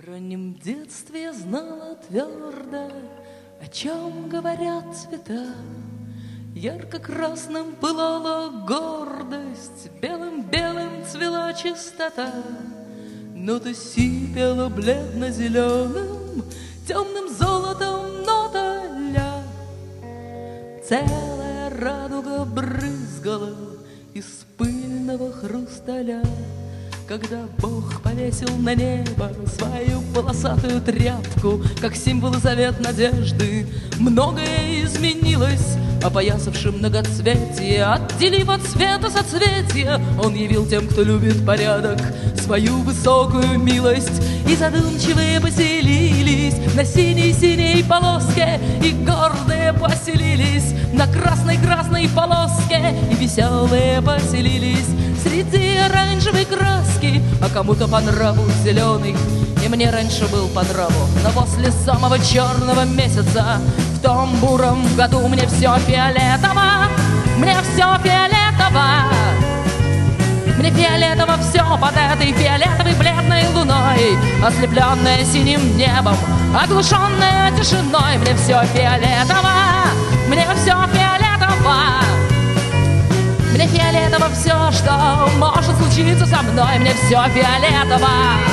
В раннем детстве я знала твердо, о чем говорят цвета. Ярко-красным пылала гордость, белым-белым цвела чистота. Нота сипела бледно-зеленым, темным золотом нота ля. Целая радуга брызгала из пыльного хрусталя. Когда Бог повесил на небо свою полосатую тряпку, как символ и завет надежды, многое изменилось, опоясавши многоцветие, отделив от света соцветия. Он явил тем, кто любит порядок, свою высокую милость, и задумчивые поселились на синей-синей полоске, и гордые поселились на красной-красной полоске, и веселые поселились среди оранжевой краски, а кому-то по нраву зеленый, и мне раньше был по нраву. Но после самого черного месяца в том буром году мне все фиолетово, мне все фиолетово, мне фиолетово все под этой фиолетовой бледной луной, ослепленная синим небом, оглушенная тишиной. Мне все фиолетово, мне все фиолетово, мне фиолетово все, что может случиться со мной. Мне все фиолетово.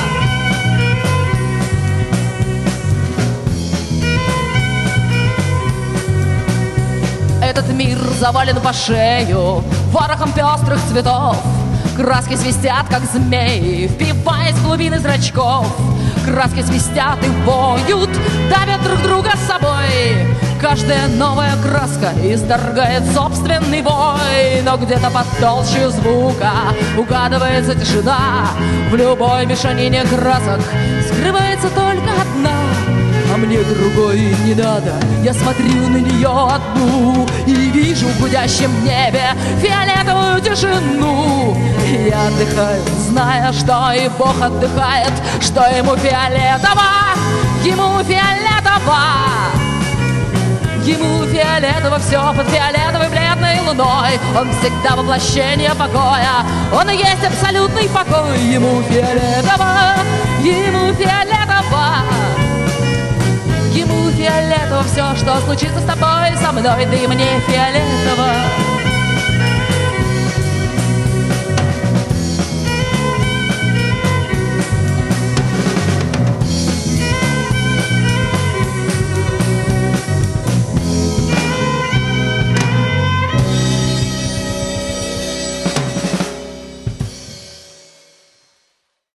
Этот мир завален по шею ворохом пестрых цветов. Краски свистят, как змеи, впиваясь в глубины зрачков. Краски свистят и воют, давят друг друга с собой. Каждая новая краска исторгает собственный вой. Но где-то под толщей звука угадывается тишина. В любой мешанине красок скрывается только одна. А мне другой не надо, я смотрю на нее одну и вижу в гудящем небе фиолетовую тишину. И я отдыхаю, зная, что и Бог отдыхает, что ему фиолетово, ему фиолетово. Ему фиолетово все под фиолетовой бледной луной. Он всегда воплощение покоя, он и есть абсолютный покой. Ему фиолетово, ему фиолетово, ему фиолетово все, что случится с тобой, со мной, да и мне фиолетово.